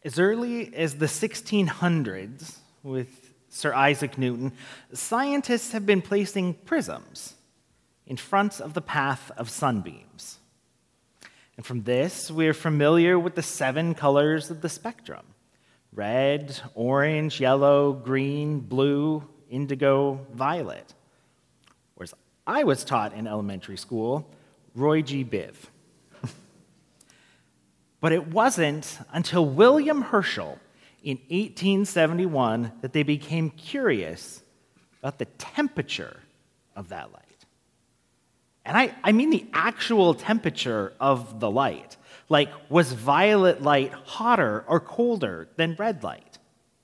As early as the 1600s, with Sir Isaac Newton, scientists have been placing prisms in front of the path of sunbeams. And from this, we're familiar with the 7 colors of the spectrum: red, orange, yellow, green, blue, indigo, violet. Whereas I was taught in elementary school, Roy G. Biv. But it wasn't until William Herschel in 1871 that they became curious about the temperature of that light. And I mean the actual temperature of the light. Like, was violet light hotter or colder than red light?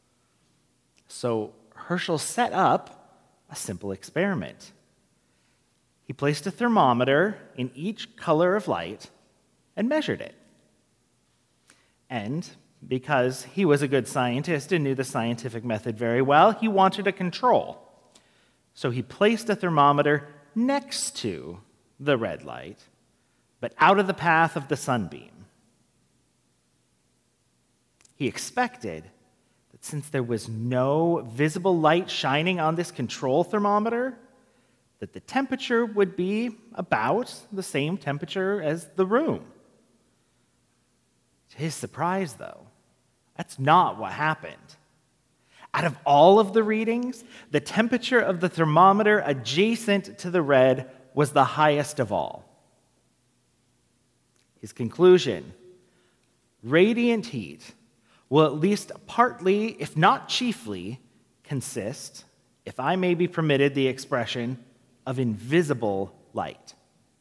So Herschel set up a simple experiment. He placed a thermometer in each color of light and measured it. And because he was a good scientist and knew the scientific method very well, he wanted a control. So he placed a thermometer next to the red light, but out of the path of the sunbeam. He expected that since there was no visible light shining on this control thermometer, that the temperature would be about the same temperature as the room. To his surprise, though, that's not what happened. Out of all of the readings, the temperature of the thermometer adjacent to the red was the highest of all. His conclusion: radiant heat will at least partly, if not chiefly, consist, if I may be permitted the expression, of invisible light.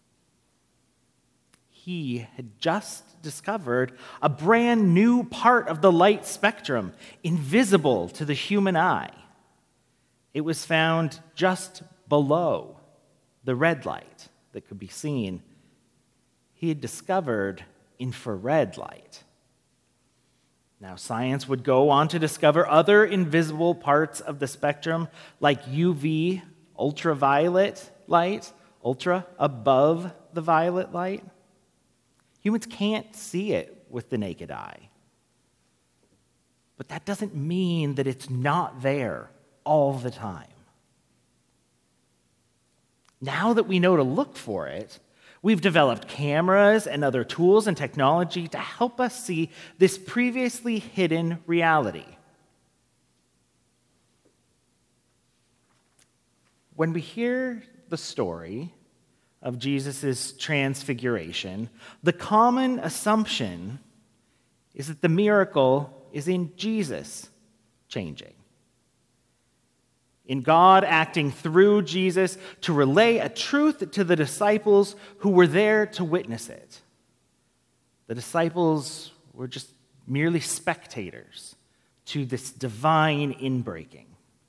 He had just discovered a brand new part of the light spectrum, invisible to the human eye. It was found just below the red light that could be seen. He had discovered infrared light. Now, science would go on to discover other invisible parts of the spectrum, like UV, ultraviolet light, ultra above the violet light. Humans can't see it with the naked eye. But that doesn't mean that it's not there all the time. Now that we know to look for it, we've developed cameras and other tools and technology to help us see this previously hidden reality. When we hear the story of Jesus' transfiguration, the common assumption is that the miracle is in Jesus changing, in God acting through Jesus to relay a truth to the disciples who were there to witness it. The disciples were just merely spectators to this divine inbreaking.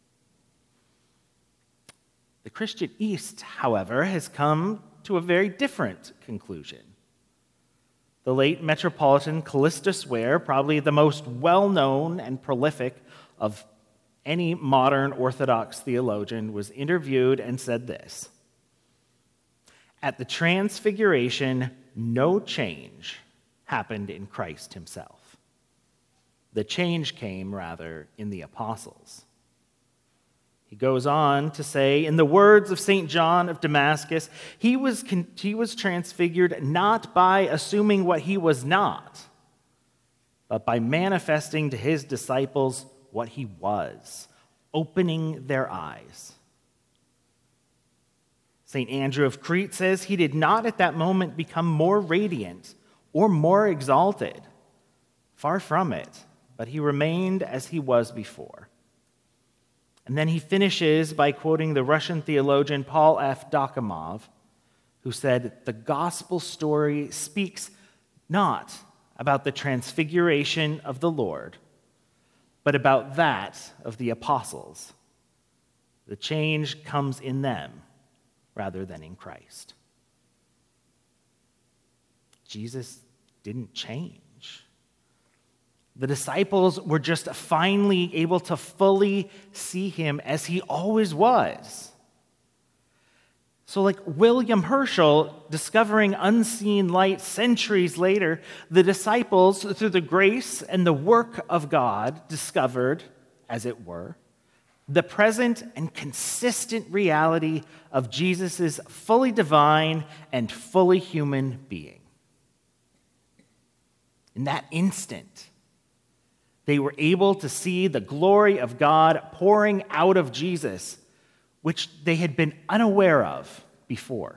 The Christian East, however, has come to a very different conclusion. The late Metropolitan Callistus Ware, probably the most well-known and prolific of any modern Orthodox theologian, was interviewed and said this: "At the Transfiguration, no change happened in Christ himself. The change came, rather, in the apostles." He goes on to say, in the words of St. John of Damascus, he was transfigured not by assuming what he was not, but by manifesting to his disciples what he was, opening their eyes. St. Andrew of Crete says he did not at that moment become more radiant or more exalted. Far from it, but he remained as he was before. And then he finishes by quoting the Russian theologian Paul F. Dokimov, who said, "The gospel story speaks not about the transfiguration of the Lord, but about that of the apostles. The change comes in them rather than in Christ." Jesus didn't change. The disciples were just finally able to fully see him as he always was. So like William Herschel discovering unseen light centuries later, the disciples, through the grace and the work of God, discovered, as it were, the present and consistent reality of Jesus' fully divine and fully human being. In that instant, they were able to see the glory of God pouring out of Jesus, which they had been unaware of before.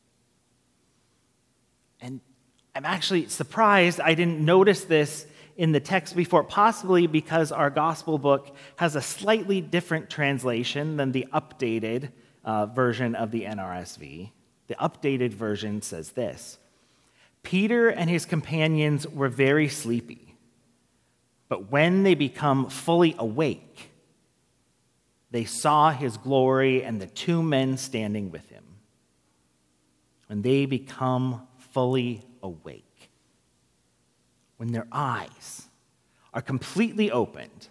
And I'm actually surprised I didn't notice this in the text before, possibly because our gospel book has a slightly different translation than the updated version of the NRSV. The updated version says this: Peter and his companions were very sleepy, but when they become fully awake, they saw his glory and the two men standing with him. When they become fully awake, when their eyes are completely opened.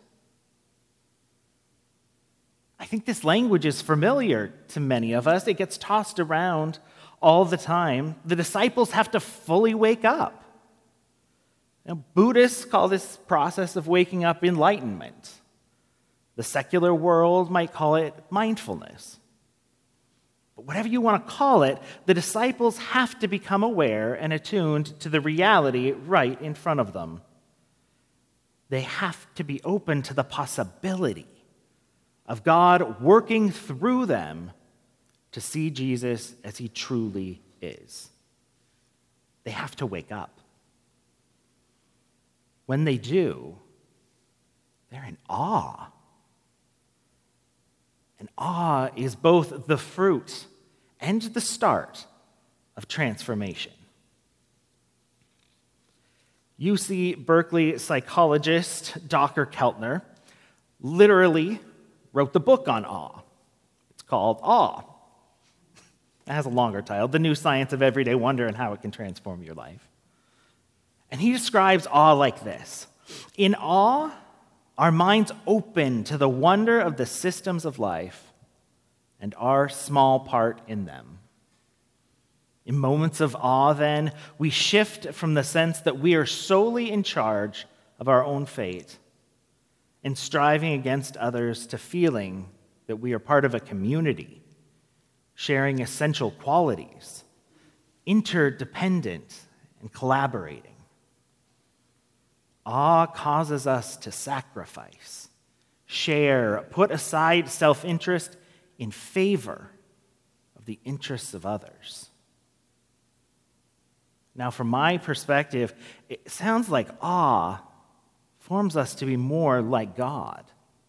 I think this language is familiar to many of us. It gets tossed around all the time. The disciples have to fully wake up. Now, Buddhists call this process of waking up enlightenment. The secular world might call it mindfulness. But whatever you want to call it, the disciples have to become aware and attuned to the reality right in front of them. They have to be open to the possibility of God working through them to see Jesus as he truly is. They have to wake up. When they do, they're in awe. And awe is both the fruit and the start of transformation. UC Berkeley psychologist Dr. Keltner literally wrote the book on awe. It's called Awe. It has a longer title, The New Science of Everyday Wonder and How It Can Transform Your Life. And he describes awe like this: in awe, our minds open to the wonder of the systems of life and our small part in them. In moments of awe, then, we shift from the sense that we are solely in charge of our own fate and striving against others to feeling that we are part of a community, sharing essential qualities, interdependent and collaborating. Awe causes us to sacrifice, share, put aside self-interest in favor of the interests of others. Now, from my perspective, it sounds like awe forms us to be more like God.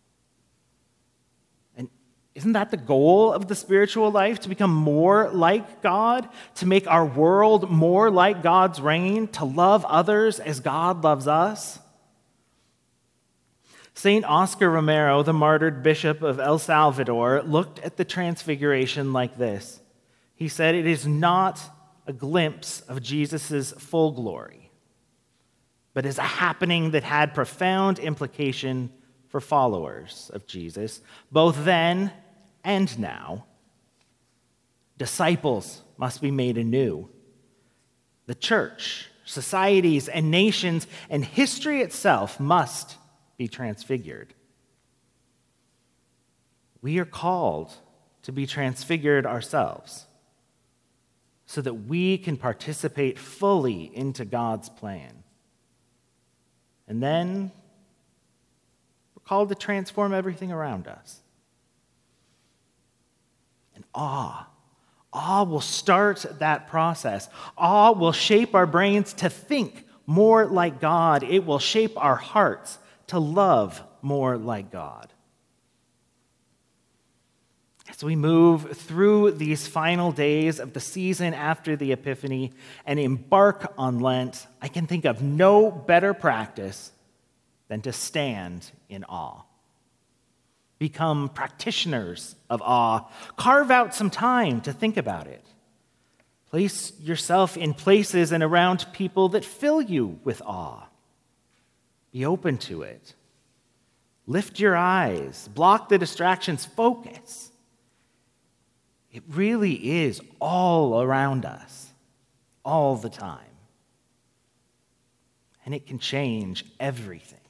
And isn't that the goal of the spiritual life? To become more like God? To make our world more like God's reign? To love others as God loves us? St. Oscar Romero, the martyred bishop of El Salvador, looked at the transfiguration like this. He said, "It is not a glimpse of Jesus' full glory, but is a happening that had profound implication for followers of Jesus, both then and now. Disciples must be made anew. The church, societies, and nations, and history itself must be transfigured. We are called to be transfigured ourselves so that we can participate fully into God's plan. And then we're called to transform everything around us. And awe will start that process. Awe will shape our brains to think more like God. It will shape our hearts to love more like God. As we move through these final days of the season after the Epiphany and embark on Lent, I can think of no better practice than to stand in awe. Become practitioners of awe. Carve out some time to think about it. Place yourself in places and around people that fill you with awe. Be open to it. Lift your eyes. Block the distractions. Focus. It really is all around us, all the time. And it can change everything.